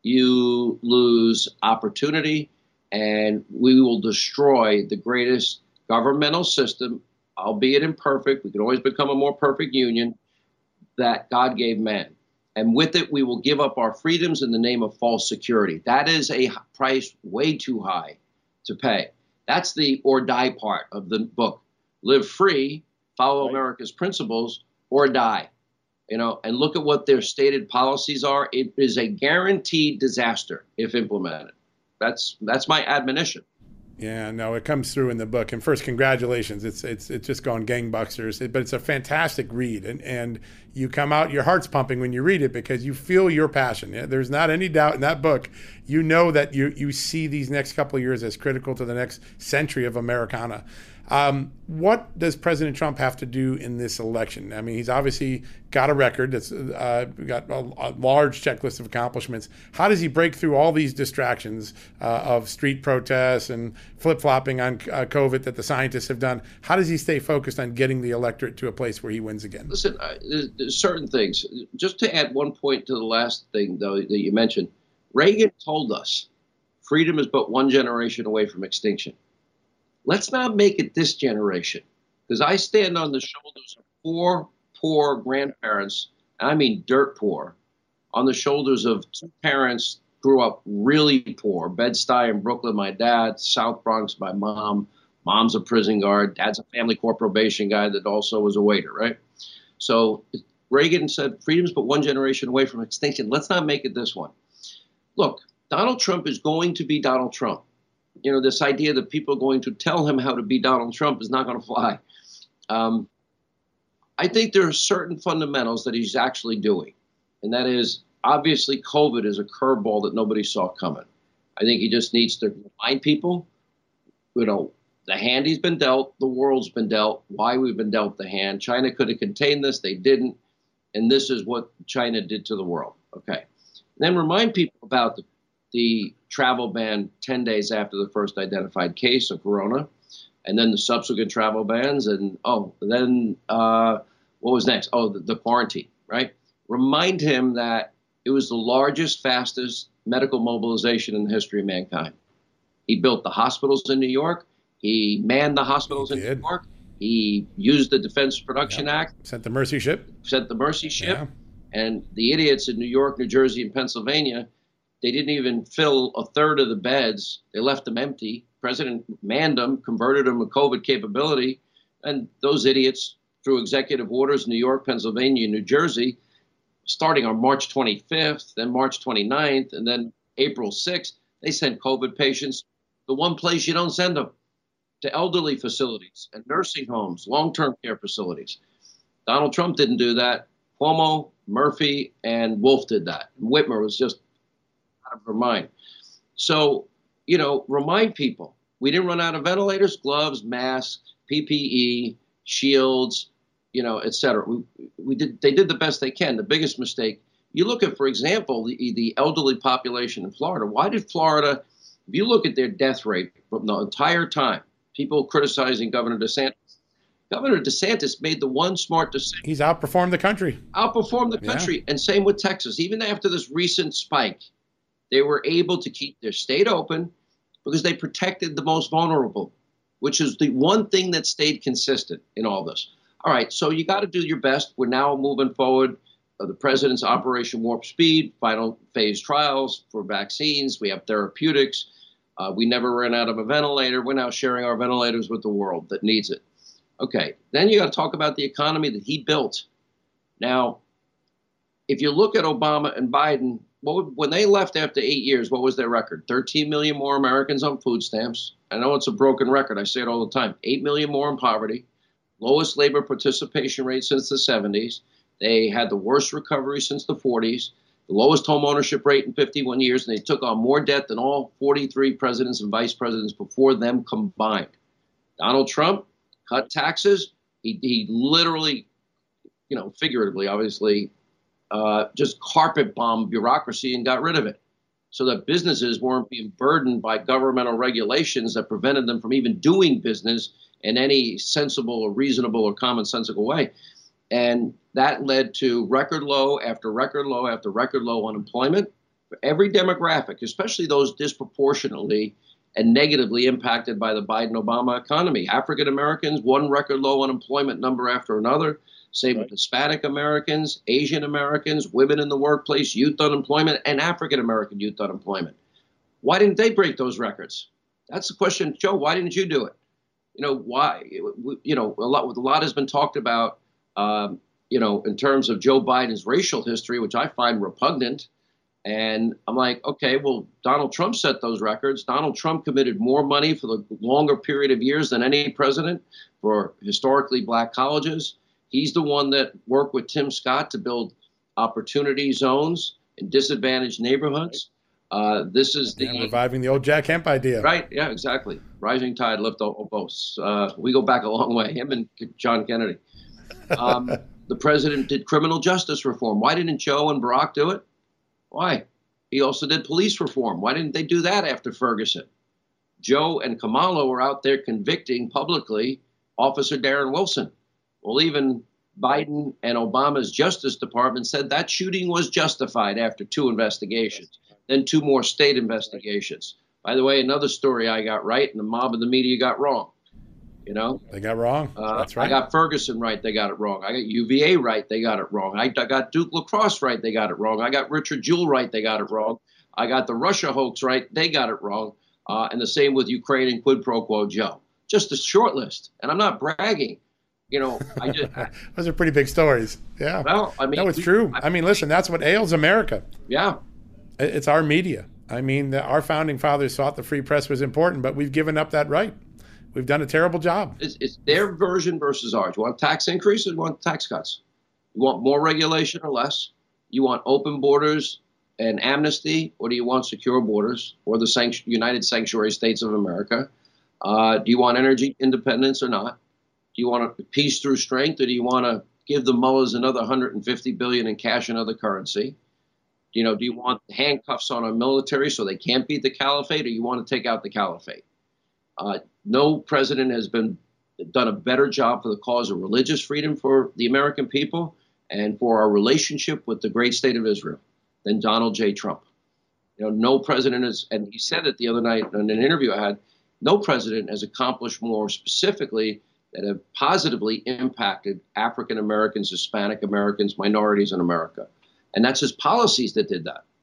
you lose opportunity, and we will destroy the greatest governmental system, albeit imperfect. We can always become a more perfect union that God gave man. And with it, we will give up our freedoms in the name of false security. That is a price way too high to pay. That's the or die part of the book. Live free, follow right. America's principles, or die. You know, and look at what their stated policies are. It is a guaranteed disaster if implemented. That's that's my admonition.
Yeah, no, it comes through in the book. And first, congratulations. It's it's it's just going gangbusters. But it's a fantastic read. And and you come out, your heart's pumping when you read it because you feel your passion. There's not any doubt in that book. You know that you you see these next couple of years as critical to the next century of Americana. Um, what does President Trump have to do in this election? I mean, he's obviously got a record that's uh, got a, a large checklist of accomplishments. How does he break through all these distractions uh, of street protests and flip-flopping on uh, COVID that the scientists have done? How does he stay focused on getting the electorate to a place where he wins again?
Listen, uh, there's, there's certain things. Just to add one point to the last thing, though, that you mentioned, Reagan told us freedom is but one generation away from extinction. Let's not make it this generation, because I stand on the shoulders of four poor grandparents, and I mean dirt poor, on the shoulders of two parents grew up really poor. Bed-Stuy in Brooklyn, my dad, South Bronx, my mom. Mom's a prison guard. Dad's a family court probation guy that also was a waiter, right? So Reagan said, freedom's but one generation away from extinction. Let's not make it this one. Look, Donald Trump is going to be Donald Trump. You know, this idea that people are going to tell him how to be Donald Trump is not going to fly. Um, I think there are certain fundamentals that he's actually doing. And that is, obviously, COVID is a curveball that nobody saw coming. I think he just needs to remind people, you know, the hand he's been dealt, the world's been dealt, why we've been dealt the hand. China could have contained this. They didn't. And this is what China did to the world. Okay. And then remind people about the the travel ban ten days after the first identified case of corona, and then the subsequent travel bans, and oh, then uh, what was next? Oh, the, the quarantine, right? Remind him that it was the largest, fastest medical mobilization in the history of mankind. He built the hospitals in New York. He manned the hospitals
He
in
did.
New York. He used the Defense Production
Yep.
Act.
Sent the Mercy ship.
Sent the Mercy ship.
Yeah.
And the idiots in New York, New Jersey, and Pennsylvania, they didn't even fill a third of the beds. They left them empty. President manned them, converted them with COVID capability. And those idiots, through executive orders, New York, Pennsylvania, New Jersey, starting on March twenty-fifth, then March twenty-ninth, and then April sixth, they sent COVID patients the one place you don't send them, to elderly facilities and nursing homes, long-term care facilities. Donald Trump didn't do that. Cuomo, Murphy, and Wolf did that. Whitmer was just out of her mind. So, you know, remind people, we didn't run out of ventilators, gloves, masks, P P E, shields, you know, et cetera. We, we did, they did the best they can. The biggest mistake, you look at, for example, the, the elderly population in Florida. Why did Florida, if you look at their death rate from the entire time, people criticizing Governor DeSantis, Governor DeSantis made the one smart decision.
He's outperformed the country.
Outperformed the country. Yeah. And same with Texas. Even after this recent spike, they were able to keep their state open because they protected the most vulnerable, which is the one thing that stayed consistent in all this. All right, so you got to do your best. We're now moving forward. Uh, the president's Operation Warp Speed, final phase trials for vaccines. We have therapeutics. Uh, we never ran out of a ventilator. We're now sharing our ventilators with the world that needs it. Okay, then you got to talk about the economy that he built. Now, if you look at Obama and Biden, what would, when they left after eight years, what was their record? thirteen million more Americans on food stamps. I know it's a broken record. I say it all the time. eight million more in poverty. Lowest labor participation rate since the seventies. They had the worst recovery since the forties. The lowest home ownership rate in fifty-one years. And they took on more debt than all forty-three presidents and vice presidents before them combined. Donald Trump cut taxes. He, he literally, you know, figuratively, obviously, uh, just carpet bombed bureaucracy and got rid of it so that businesses weren't being burdened by governmental regulations that prevented them from even doing business in any sensible or reasonable or commonsensical way. And that led to record low after record low after record low unemployment for every demographic, especially those disproportionately and negatively impacted by the Biden-Obama economy. African Americans, one record low unemployment number after another. Same with Hispanic Americans, Asian Americans, women in the workplace, youth unemployment, and African American youth unemployment. Why didn't they break those records? That's the question, Joe. Why didn't you do it? You know, why? You know, a lot, a lot has been talked about, um, you know, in terms of Joe Biden's racial history, which I find repugnant. And I'm like, okay, well, Donald Trump set those records. Donald Trump committed more money for the longer period of years than any president for historically black colleges. He's the one that worked with Tim Scott to build opportunity zones in disadvantaged neighborhoods. Uh, this is the
and reviving the old Jack Kemp idea.
Right. Yeah, exactly. Rising tide lift all boats. Uh, we go back a long way. Him and John Kennedy. Um, the president did criminal justice reform. Why didn't Joe and Barack do it? Why? He also did police reform. Why didn't they do that after Ferguson? Joe and Kamala were out there convicting publicly Officer Darren Wilson. Well, even Biden and Obama's Justice Department said that shooting was justified after two investigations, then two more state investigations. By the way, another story I got right and the mob of the media got wrong. You know,
they got wrong.
Uh,
That's right.
I got Ferguson right. They got it wrong. I got U V A right. They got it wrong. I, I got Duke lacrosse right. They got it wrong. I got Richard Jewell right. They got it wrong. I got the Russia hoax right. They got it wrong. Uh, and the same with Ukraine and quid pro quo Joe. Just a short list. And I'm not bragging. You know, I just
those are pretty big stories. Yeah.
Well, I mean,
no, it's
we,
true.
I,
I mean, listen, that's what ails America.
Yeah.
It's our media. I mean, the, our founding fathers thought the free press was important, but we've given up that right. We've done a terrible job.
It's, it's their version versus ours. You want tax increases? You want tax cuts? You want more regulation or less? You want open borders and amnesty, or do you want secure borders or the sanct- United Sanctuary States of America? Uh, do you want energy independence or not? Do you want to peace through strength, or do you want to give the mullahs another one hundred fifty billion dollars in cash and other currency? You know, do you want handcuffs on our military so they can't beat the caliphate, or you want to take out the caliphate? Uh, no president has been done a better job for the cause of religious freedom for the American people and for our relationship with the great state of Israel than Donald J. Trump. You know, no president is, and he said it the other night in an interview I had, no president has accomplished more specifically that have positively impacted African Americans, Hispanic Americans, minorities in America. And that's his policies that did that.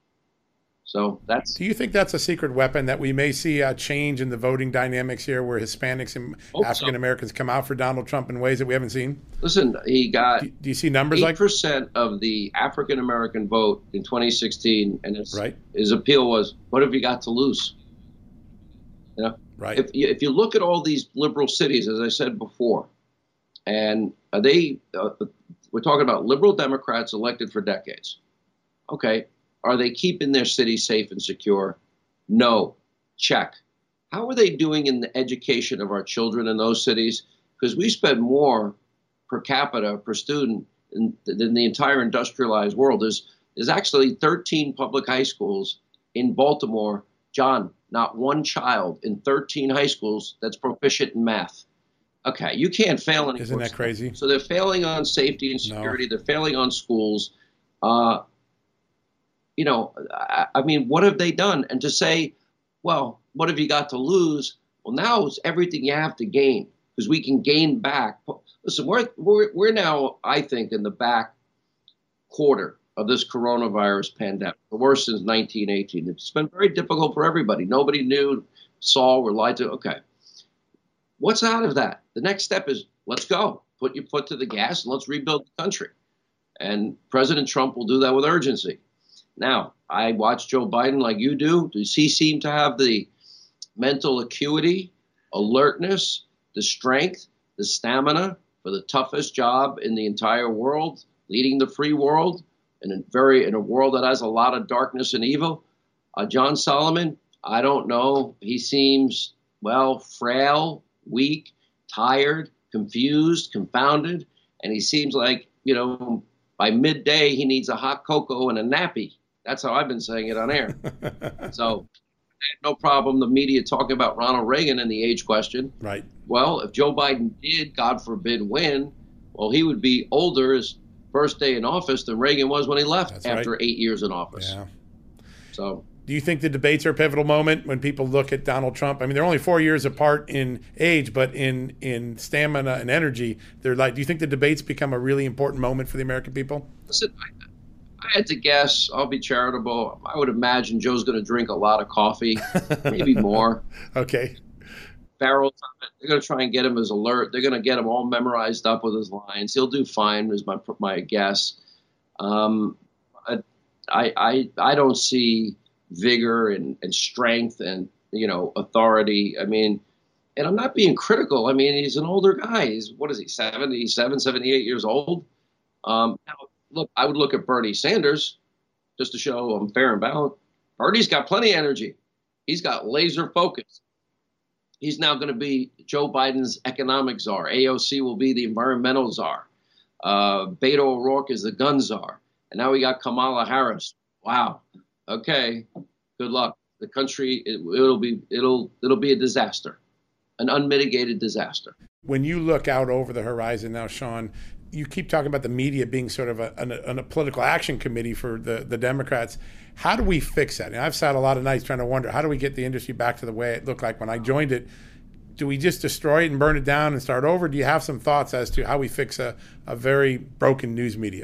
So that's.
Do you think that's a secret weapon that we may see a change in the voting dynamics here where Hispanics and African Americans come out for Donald Trump in ways that we haven't seen?
Listen, he got.
Do, do you see numbers like
eight percent of the African American vote in twenty sixteen, and his,
right.
his appeal was, what have you got to lose? You know?
Right.
If you, if you look at all these liberal cities, as I said before, and they, uh, we're talking about liberal Democrats elected for decades. Okay. Are they keeping their city safe and secure? No. Check. How are they doing in the education of our children in those cities? Because we spend more per capita per student in, than the entire industrialized world. There's, there's actually thirteen public high schools in Baltimore. John, not one child in thirteen high schools that's proficient in math. Okay, you can't fail anymore.
Isn't that crazy?
So they're failing on safety and security. No. They're failing on schools. Uh, You know, I, I mean, what have they done? And to say, well, what have you got to lose? Well, now it's everything you have to gain, because we can gain back. Listen, we're, we're, we're now, I think, in the back quarter of this coronavirus pandemic, the worst since nineteen eighteen. It's been very difficult for everybody. Nobody knew, saw, or lied to. Okay. What's out of that? The next step is, let's go. Put your foot to the gas and let's rebuild the country. And President Trump will do that with urgency. Now, I watch Joe Biden like you do. Does he seem to have the mental acuity, alertness, the strength, the stamina for the toughest job in the entire world, leading the free world in a very in a world that has a lot of darkness and evil? Uh, John Solomon, I don't know. He seems, well, frail, weak, tired, confused, confounded, and he seems like, you know, by midday he needs a hot cocoa and a nappy. That's how I've been saying it on air. So I had no problem the media talking about Ronald Reagan and the age question.
Right.
Well, if Joe Biden did, God forbid, win, well, he would be older his first day in office than Reagan was when he left. That's after right. eight years in office.
Yeah.
So.
Do you think the debates are a pivotal moment when people look at Donald Trump? I mean, they're only four years apart in age, but in in stamina and energy, they're like. Do you think the debates become a really important moment for the American people?
Listen, I, I had to guess. I'll be charitable. I would imagine Joe's going to drink a lot of coffee, maybe more.
Okay.
Barrels of it. They're going to try and get him as alert. They're going to get him all memorized up with his lines. He'll do fine, is my my guess. Um, I I I don't see vigor and, and strength and, you know, authority. I mean, and I'm not being critical. I mean, he's an older guy. He's, what is he, seventy-seven, seventy-eight years old? Um, now, look, I would look at Bernie Sanders just to show I'm fair and balanced. Bernie's got plenty of energy. He's got laser focus. He's now going to be Joe Biden's economic czar. A O C will be the environmental czar. Uh, Beto O'Rourke is the gun czar. And now we got Kamala Harris. Wow. Okay, good luck. The country, it, it'll be it'll it'll be a disaster, an unmitigated disaster.
When you look out over the horizon now, Sean, you keep talking about the media being sort of a, a, a political action committee for the, the Democrats. How do we fix that? And I've sat a lot of nights trying to wonder, how do we get the industry back to the way it looked like when I joined it? Do we just destroy it and burn it down and start over? Do you have some thoughts as to how we fix a, a very broken news media?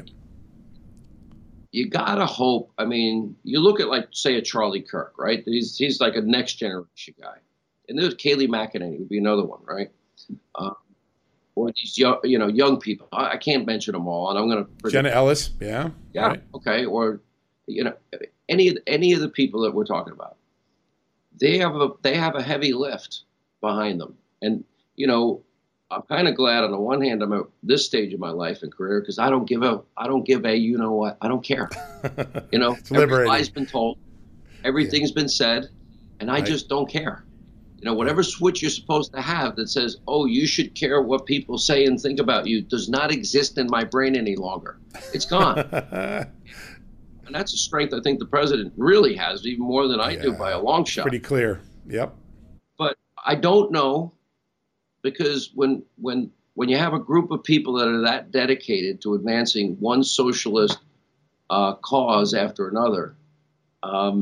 You gotta hope. I mean, you look at, like, say, a Charlie Kirk, right? He's he's like a next generation guy, and there's Kayleigh McEnany would be another one, right? Uh, or these young, you know, young people. I, I can't mention them all, and I'm going to
Jenna Ellis, yeah,
yeah, right. Okay, or you know, any of any of the people that we're talking about, they have a they have a heavy lift behind them, and you know. I'm kind of glad on the one hand I'm at this stage of my life and career because I don't give a I don't give a you know what I don't care. You know, every lie's been told, everything's yeah. been said, and I right. just don't care. You know, whatever switch you're supposed to have that says, oh, you should care what people say and think about you does not exist in my brain any longer. It's gone. And that's a strength I think the president really has, even more than I yeah. do by a long shot.
Pretty clear. Yep.
But I don't know. Because when when when you have a group of people that are that dedicated to advancing one socialist uh, cause after another, um,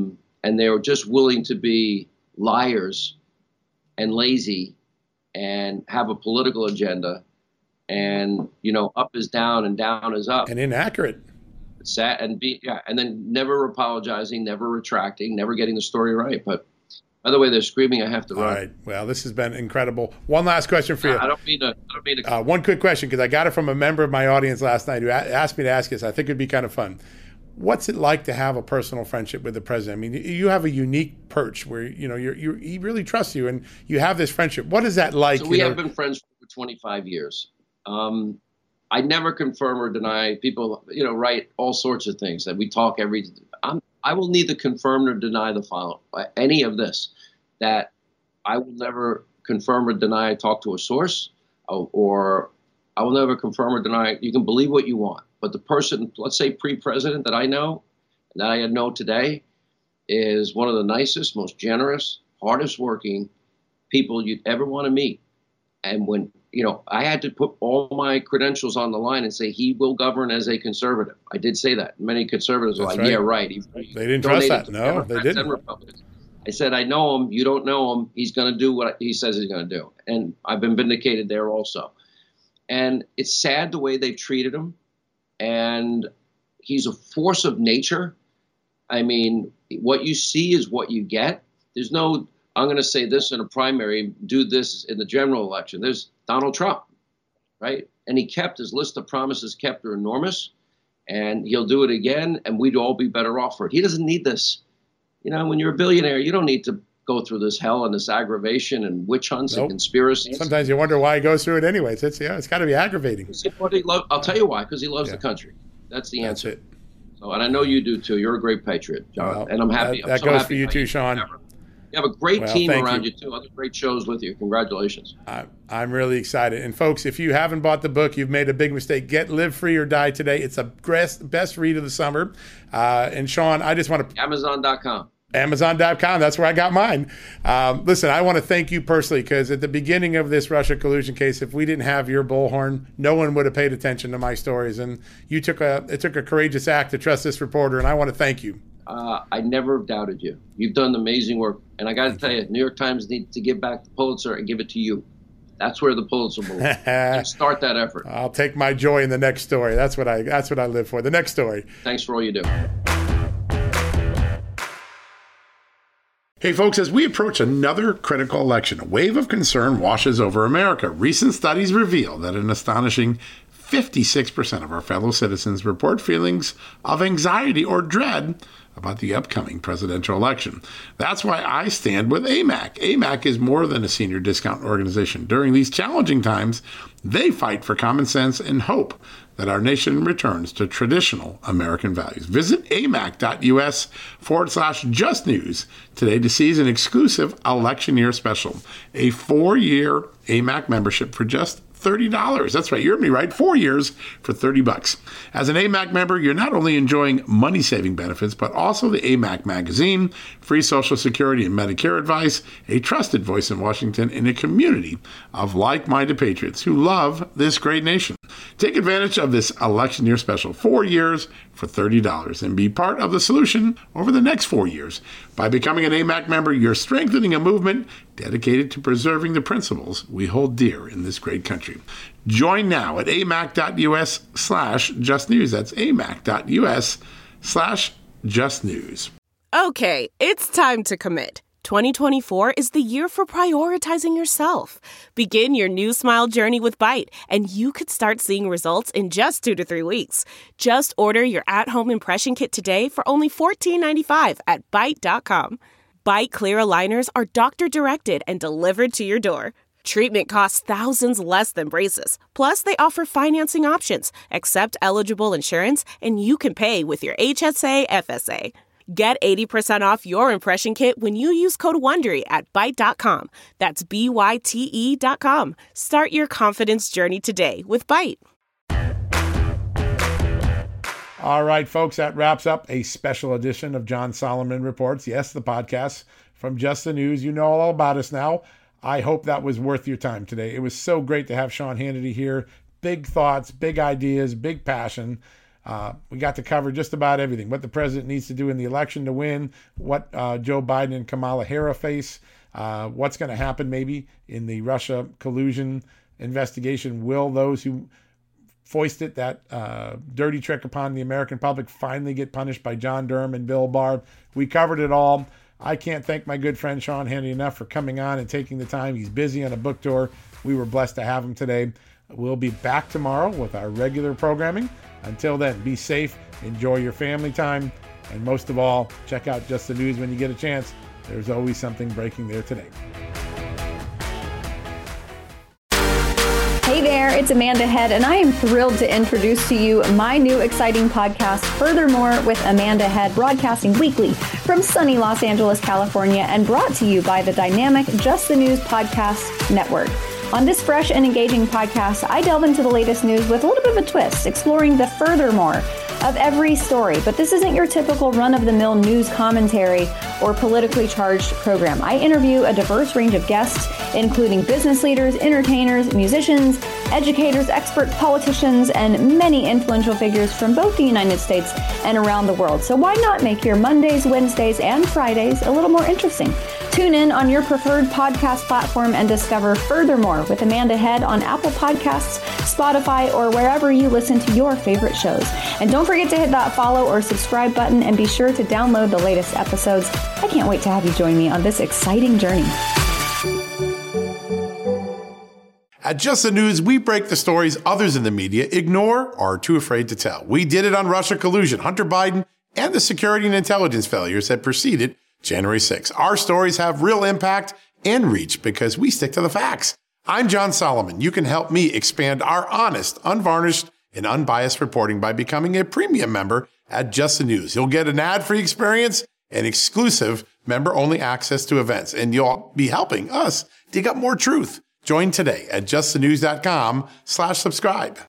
and they're just willing to be liars and lazy and have a political agenda, and, you know, up is down and down is up.
And inaccurate.
Sad and be yeah, and then never apologizing, never retracting, never getting the story right. But by the way, they're screaming, I have to run.
All right. Well, this has been incredible. One last question for you.
I don't mean to. I don't mean to.
Uh, one quick question, because I got it from a member of my audience last night who a- asked me to ask this. I think it'd be kind of fun. What's it like to have a personal friendship with the president? I mean, you have a unique perch where, you know, you're, you're, he really trusts you and you have this friendship. What is that like?
So we
you
have
know?
been friends for twenty-five years. Um, I never confirm or deny. People, you know, write all sorts of things that we talk every. I'm, I will neither confirm nor deny the following, any of this. That I will never confirm or deny. I talk to a source, or, or I will never confirm or deny. You can believe what you want, but the person, let's say pre-president that I know, that I know today, is one of the nicest, most generous, hardest working people you'd ever want to meet. And when, you know, I had to put all my credentials on the line and say he will govern as a conservative. I did say that. Many conservatives were like,
right.
yeah, right. He,
they didn't trust that. No, they didn't.
I said, I know him. You don't know him. He's going to do what he says he's going to do. And I've been vindicated there also. And it's sad the way they've treated him. And he's a force of nature. I mean, what you see is what you get. There's no, I'm going to say this in a primary, do this in the general election. There's Donald Trump, right? And he kept his list of promises kept are enormous, and he'll do it again, and we'd all be better off for it. He doesn't need this. You know, when you're a billionaire, you don't need to go through this hell and this aggravation and witch hunts nope. and conspiracies.
Sometimes you wonder why he goes through it anyways. It's, yeah, it's got to be aggravating.
I'll tell you why, because he loves yeah. the country. That's the answer. That's it. So, and I know you do too. You're a great patriot, John, well, and I'm happy.
That, that
I'm so
goes
happy
for you too, Sean.
You have a great
well,
team around
you.
you too. Other great shows with you. Congratulations.
I, I'm really excited. And folks, if you haven't bought the book, you've made a big mistake. Get Live Free or Die today. It's a best, best read of the summer. Uh, and Sean, I just want to
Amazon dot com.
Amazon dot com. That's where I got mine. Um, listen, I want to thank you personally, because at the beginning of this Russia collusion case, if we didn't have your bullhorn, no one would have paid attention to my stories. And you took a it took a courageous act to trust this reporter, and I want to thank you.
Uh, I never doubted you. You've done amazing work. And I got to tell you, New York Times needs to give back the Pulitzer and give it to you. That's where the Pulitzer will start that effort.
I'll take my joy in the next story. That's what I that's what I live for. The next story.
Thanks for all you do.
Hey folks, as we approach another critical election, a wave of concern washes over America. Recent studies reveal that an astonishing fifty-six percent of our fellow citizens report feelings of anxiety or dread about the upcoming presidential election. That's why I stand with A M A C. A M A C is more than a senior discount organization. During these challenging times, they fight for common sense and hope that our nation returns to traditional American values. Visit amac.us forward slash just news today to seize an exclusive election year special, a four-year A M A C membership for just thirty dollars. That's right. You heard me right. Four years for thirty bucks. As an A M A C member, you're not only enjoying money-saving benefits, but also the A M A C magazine, free Social Security and Medicare advice, a trusted voice in Washington, and a community of like-minded patriots who love this great nation. Take advantage of this election year special, four years for thirty dollars, and be part of the solution over the next four years. By becoming an A M A C member, you're strengthening a movement dedicated to preserving the principles we hold dear in this great country. Join now at amac.us slash just news. That's amac.us slash just news.
Okay, it's time to commit. twenty twenty-four is the year for prioritizing yourself. Begin your new smile journey with Byte, and you could start seeing results in just two to three weeks. Just order your at-home impression kit today for only fourteen ninety-five at byte dot com. Byte clear aligners are doctor-directed and delivered to your door. Treatment costs thousands less than braces. Plus, they offer financing options, accept eligible insurance, and you can pay with your H S A F S A. Get eighty percent off your impression kit when you use code WONDERY at byte dot com. That's B Y T E dot com. Start your confidence journey today with Byte.
All right, folks, that wraps up a special edition of John Solomon Reports. Yes, the podcast from Just the News. You know all about us now. I hope that was worth your time today. It was so great to have Sean Hannity here. Big thoughts, big ideas, big passion. Uh, we got to cover just about everything, what the president needs to do in the election to win, what uh, Joe Biden and Kamala Harris face, uh, what's going to happen maybe in the Russia collusion investigation. Will those who foisted that uh, dirty trick upon the American public finally get punished by John Durham and Bill Barr? We covered it all. I can't thank my good friend Sean Hannity enough for coming on and taking the time. He's busy on a book tour. We were blessed to have him today. We'll be back tomorrow with our regular programming. Until then, be safe, enjoy your family time, and most of all, check out Just the News when you get a chance. There's always something breaking there today.
Hey there, it's Amanda Head, and I am thrilled to introduce to you my new exciting podcast, Furthermore with Amanda Head, broadcasting weekly from sunny Los Angeles, California, and brought to you by the dynamic Just the News Podcast Network. On this fresh and engaging podcast, I delve into the latest news with a little bit of a twist, exploring the furthermore of every story. But this isn't your typical run-of-the-mill news commentary or politically charged program. I interview a diverse range of guests, including business leaders, entertainers, musicians, educators, experts, politicians, and many influential figures from both the United States and around the world. So why not make your Mondays, Wednesdays, and Fridays a little more interesting? Tune in on your preferred podcast platform and discover Furthermore with Amanda Head on Apple Podcasts, Spotify, or wherever you listen to your favorite shows. And don't forget to hit that follow or subscribe button, and be sure to download the latest episodes. I can't wait to have you join me on this exciting journey.
At Just the News, we break the stories others in the media ignore or are too afraid to tell. We did it on Russia collusion, Hunter Biden, and the security and intelligence failures that preceded January sixth. Our stories have real impact and reach because we stick to the facts. I'm John Solomon. You can help me expand our honest, unvarnished, and unbiased reporting by becoming a premium member at Just the News. You'll get an ad-free experience and exclusive member-only access to events, and you'll be helping us dig up more truth. Join today at just the news dot com slash subscribe.